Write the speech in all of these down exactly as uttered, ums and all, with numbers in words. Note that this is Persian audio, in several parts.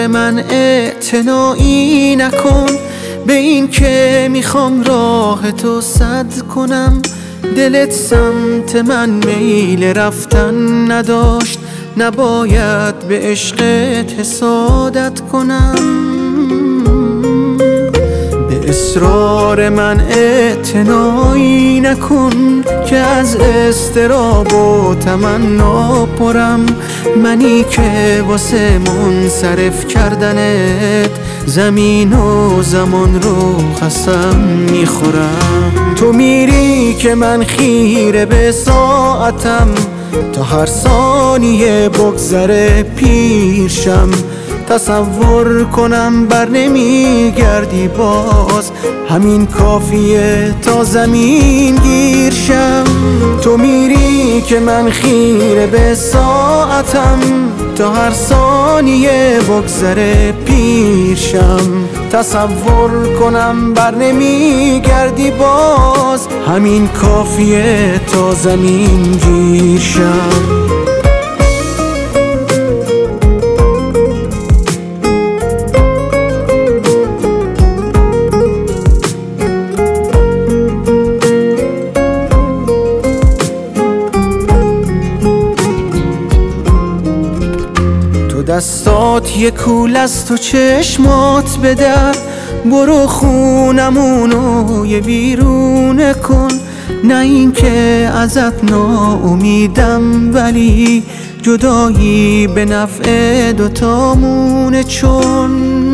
اسرار من اعتنایی نکن، به این که میخوام راه تو سد کنم. دلت سمت من میل رفتن نداشت، نباید به عشقت حسادت کنم. به اسرار من اعتنایی نکن که از اضطراب و تمنا پرم. منی که واسه منصرف کردنت زمین و زمان رو قسم میخورم. تو میری که من خیره به ساعتم، تا هر ثانیه بگذره پیشم. تصور کنم بر نمیگردی باز، همین کافیه تا زمین گیر شم. تو میری که من خیره به ساعتم، تا هر ثانیه بگذره پیشم. تصور کنم بر نمیگردی باز، همین کافیه تا زمین گیر شم. دستات یه کول است و چشمات بدر، برو خونمونو یه ویرونه کن. نه این که ازت ناامیدم، ولی جدایی به نفع دوتامونه. چون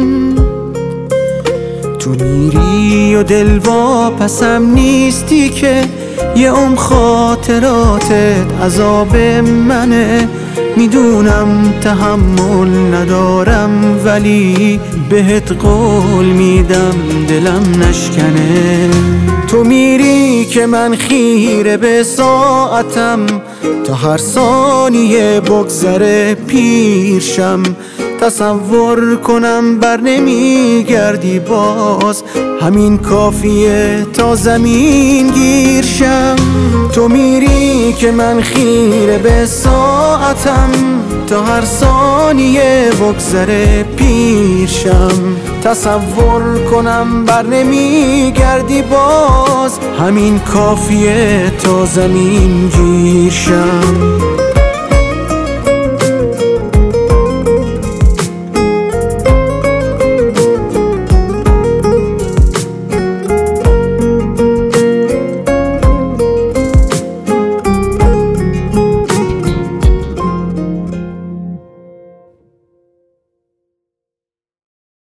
تو میری و دل واپسم نیستی که یه عمر خاطراتت عذاب منه. میدونم تحمل ندارم، ولی بهت قول میدم دلم نشکنه. تو میری که من خیره به ساعتم، تا هر ثانیه بگذره پیشم. تصور کنم بر نمیگردی باز، همین کافیه تا زمین گیر شم. تو میری که من خیره به ساعتم، تا هر ثانیه بگذره پیشم. تصور کنم بر نمیگردی باز، همین کافیه تا زمین گیر شم.